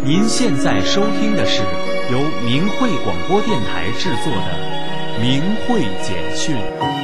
您现在收听的是由明慧广播电台制作的《明慧简讯》。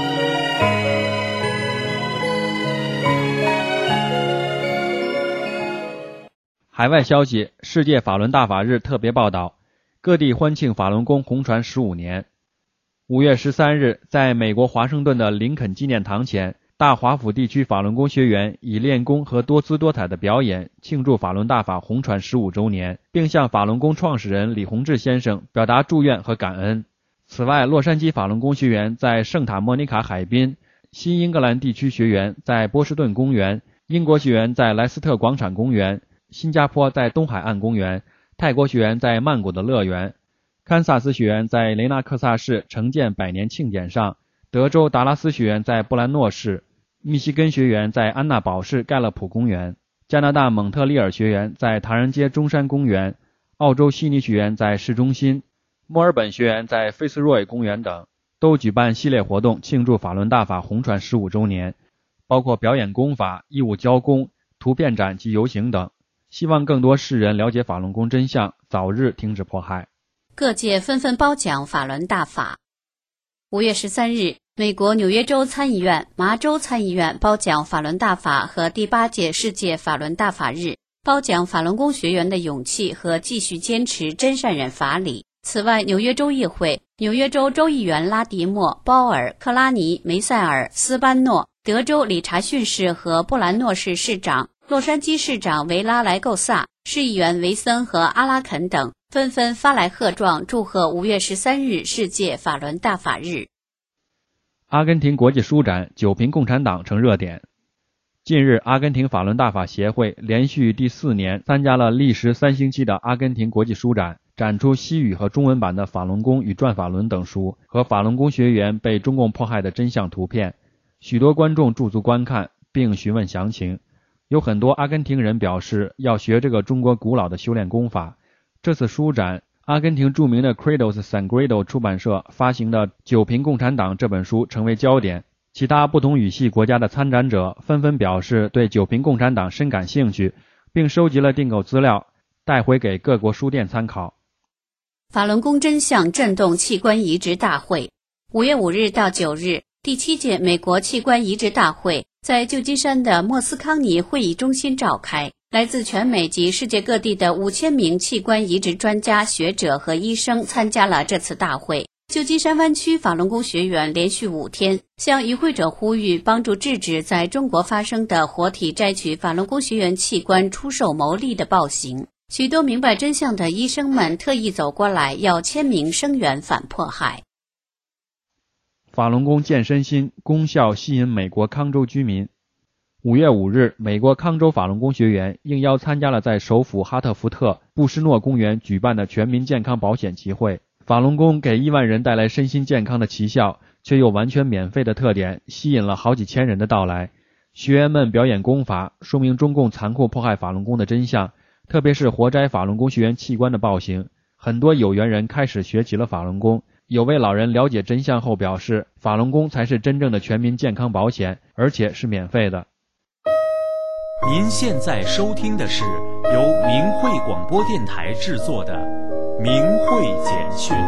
海外消息：世界法轮大法日特别报道，各地欢庆法轮功红传15年。5月13日，在美国华盛顿的林肯纪念堂前，大华府地区法轮功学员以练功和多姿多彩的表演庆祝法轮大法红传15周年，并向法轮功创始人李洪志先生表达祝愿和感恩。此外，洛杉矶法轮功学员在圣塔莫尼卡海滨，新英格兰地区学员在波士顿公园，英国学员在莱斯特广场公园，新加坡在东海岸公园，泰国学员在曼谷的乐园，堪萨斯学员在雷纳克萨市城建100年庆典上，德州达拉斯学员在布兰诺市，密西根学员在安娜堡市盖勒普公园，加拿大蒙特利尔学员在唐人街中山公园，澳洲悉尼学员在市中心，墨尔本学员在菲斯瑞公园等，都举办系列活动庆祝法轮大法红传15周年，包括表演功法、义务交功、图片展及游行等，希望更多世人了解法轮功真相，早日停止迫害。 各界纷纷褒奖法轮大法。5月13日，美国纽约州参议院、麻州参议院褒奖法轮大法和第8届世界法轮大法日，褒奖法轮功学员的勇气和继续坚持真善忍法理。此外，纽约州议会、纽约州州议员拉迪莫、鲍尔、克拉尼、梅塞尔、斯班诺，德州理查逊市和布兰诺市市长，洛杉矶市长维拉莱构萨，市议员维森和阿拉肯等纷纷发来贺状，祝贺5月13日世界法轮大法日。 阿根廷国际书展，九评共产党成热点。近日，阿根廷法轮大法协会连续第4年参加了历时3星期的阿根廷国际书展，展出西语和中文版的《法轮功与转法轮》等书和法轮功学员被中共迫害的真相图片，许多观众驻足观看并询问详情。有很多阿根廷人表示要学这个中国古老的修炼功法。这次书展，阿根廷著名的 Credos Sangredo 出版社发行的《九评共产党》这本书成为焦点，其他不同语系国家的参展者纷纷表示对九评共产党深感兴趣，并收集了订购资料，带回给各国书店参考。 法轮功真相震动器官移植大会。5月5日到9日，第7届美国器官移植大会在旧金山的莫斯康尼会议中心召开，来自全美及世界各地的5000名器官移植专家、学者和医生参加了这次大会。旧金山湾区法轮功学员连续5天向与会者呼吁帮助制止在中国发生的活体摘取法轮功学员器官出售牟利的暴行。许多明白真相的医生们特意走过来，要签名声援反迫害。 法轮功健身心，功效吸引美国康州居民。5月5日，美国康州法轮功学员应邀参加了在首府哈特福特布什诺公园举办的全民健康保险集会。法轮功给亿万人带来身心健康的奇效，却又完全免费的特点，吸引了好几千人的到来。学员们表演功法，说明中共残酷迫害法轮功的真相，特别是活摘法轮功学员器官的暴行。很多有缘人开始学习了法轮功。有位老人了解真相后表示，法轮功才是真正的全民健康保险，而且是免费的。 您现在收听的是由明慧广播电台制作的《明慧简讯》。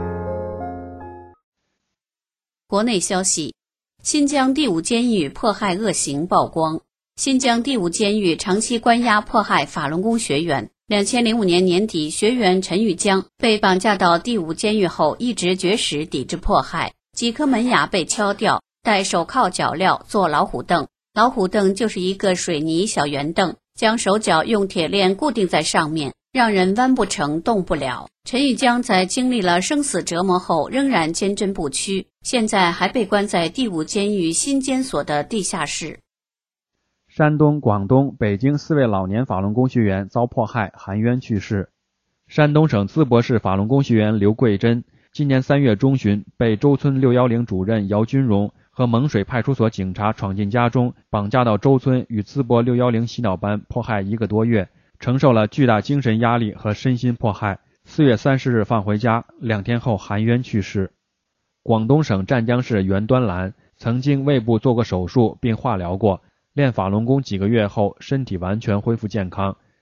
国内消息：新疆第5监狱迫害恶行曝光。新疆第5监狱长期关押迫害法轮功学员。2005年年底，学员陈玉江被绑架到第5监狱后，一直绝食抵制迫害，几颗门牙被敲掉，戴手铐脚镣，坐老虎凳。老虎凳就是一个水泥小圆凳，将手脚用铁链固定在上面，让人弯不成动不了。陈玉江在经历了生死折磨后仍然坚贞不屈，现在还被关在第5监狱新监所的地下室。 山东、广东、北京4位老年法轮功学员遭迫害，含冤去世。山东省淄博市法轮功学员刘桂珍今年3月中旬被周村610主任姚军荣和蒙水派出所警察闯进家中，绑架到周村与淄博610洗脑班迫害1个多月，承受了巨大精神压力和身心迫害。4月30日放回家，2天后含冤去世。广东省湛江市袁端兰曾经胃部做过手术并化疗过，练法轮功几个月后身体完全恢复健康，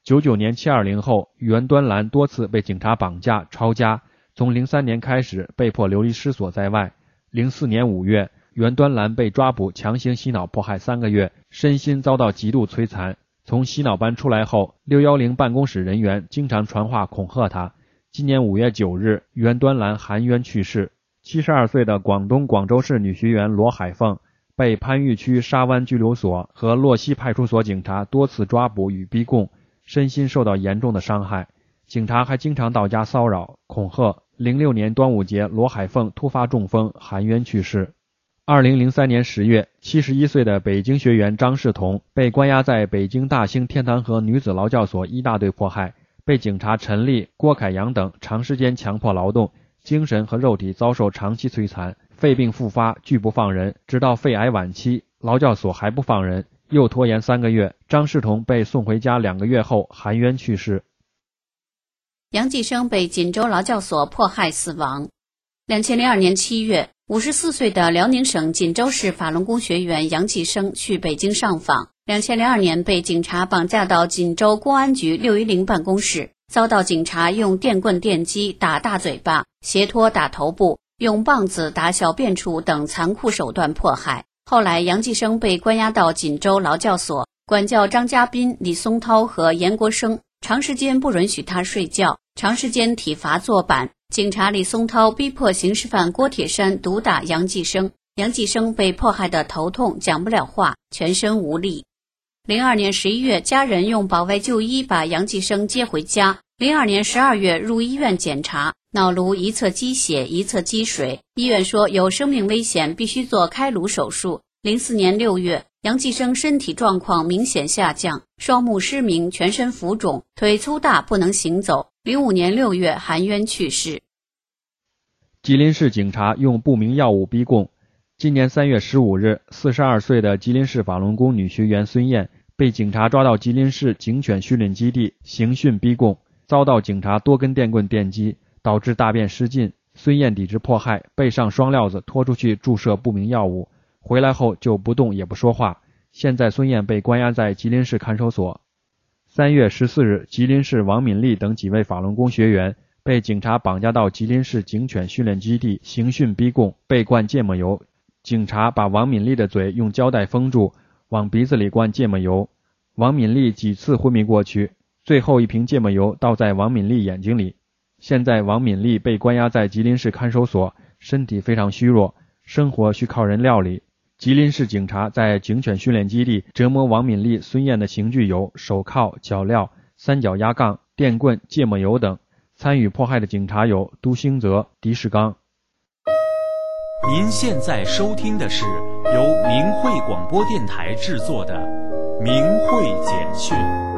99年720后，袁端兰多次被警察绑架、抄家，从03年开始被迫流离失所在外。04年5月，袁端兰被抓捕强行洗脑迫害3个月，身心遭到极度摧残。从洗脑班出来后，610办公室人员经常传话恐吓他。今年5月9日，袁端兰含冤去世。72岁的广东广州市女学员罗海凤被番禺区沙湾拘留所和洛溪派出所警察多次抓捕与逼供，身心受到严重的伤害。警察还经常到家骚扰、恐吓。06年端午节，罗海凤突发中风，含冤去世。2003年10月，71岁的北京学员张世同被关押在北京大兴天坛河女子劳教所一大队迫害，被警察陈丽、郭凯阳等长时间强迫劳动，精神和肉体遭受长期摧残，肺病复发，拒不放人，直到肺癌晚期，劳教所还不放人，又拖延3个月，张世同被送回家2个月后含冤去世。 杨继生被锦州劳教所迫害死亡。2002年7月，54岁的辽宁省锦州市法轮功学员杨继生去北京上访。2002年被警察绑架到锦州公安局610办公室，遭到警察用电棍、电击打大嘴巴、斜拖打头部、用棒子打小便处等残酷手段迫害。后来杨继生被关押到锦州劳教所，管教张家斌、李松涛和严国生，长时间不允许他睡觉，长时间体罚坐板。警察李松涛逼迫刑事犯郭铁山毒打杨继生，杨继生被迫害得头痛，讲不了话，全身无力。02年11月，家人用保外就医把杨继生接回家。02年12月入医院检查，脑颅一侧积血，一侧积水，医院说有生命危险，必须做开颅手术。04年6月，杨继生身体状况明显下降，双目失明，全身浮肿，腿粗大，不能行走。05年6月含冤去世。 吉林市警察用不明药物逼供。今年3月15日，42岁的吉林市法轮功女学员孙燕被警察抓到吉林市警犬训练基地刑讯逼供，遭到警察多根电棍电击，导致大便失禁。孙燕抵制迫害，被上双料子拖出去注射不明药物，回来后就不动也不说话。现在孙燕被关押在吉林市看守所。3月14日，吉林市王敏丽等几位法轮功学员被警察绑架到吉林市警犬训练基地刑讯逼供，被灌芥末油。警察把王敏丽的嘴用胶带封住，往鼻子里灌芥末油。王敏丽几次昏迷过去，最后一瓶芥末油倒在王敏丽眼睛里。现在王敏丽被关押在吉林市看守所，身体非常虚弱，生活需靠人料理。吉林市警察在警犬训练基地折磨王敏丽、孙燕的刑具有手铐、脚镣、三角压杠、电棍、芥末油等。参与迫害的警察有都兴泽、狄世刚。 您现在收听的是由明慧广播电台制作的《明慧简讯》。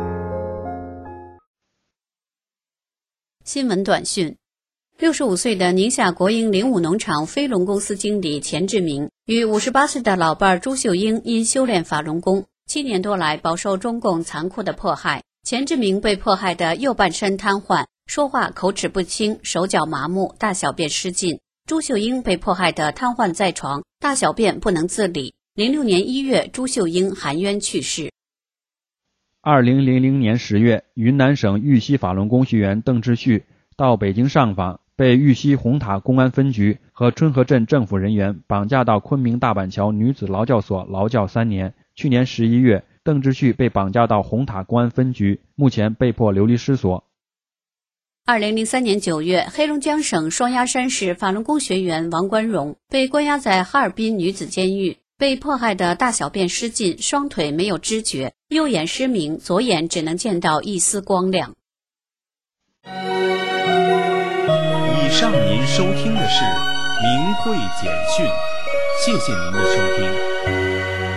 新闻短讯：65岁的宁夏国营灵武农场飞龙公司经理钱志明与58岁的老伴朱秀英因修炼法轮功，7年多来饱受中共残酷的迫害。钱志明被迫害的右半身瘫痪，说话口齿不清，手脚麻木，大小便失禁。朱秀英被迫害的瘫痪在床，大小便不能自理。06年1月，朱秀英含冤去世。 2000年10月，云南省玉溪法轮功学员邓志旭到北京上访，被玉溪红塔公安分局和春河镇政府人员绑架到昆明大板桥女子劳教所劳教3年。去年11月，邓志旭被绑架到红塔公安分局，目前被迫流离失所。 2003年9月，黑龙江省双鸭山市法轮功学员王关荣被关押在哈尔滨女子监狱，被迫害的大小便失禁，双腿没有知觉，右眼失明，左眼只能见到一丝光亮。 以上您收听的是明慧简讯，谢谢您的收听。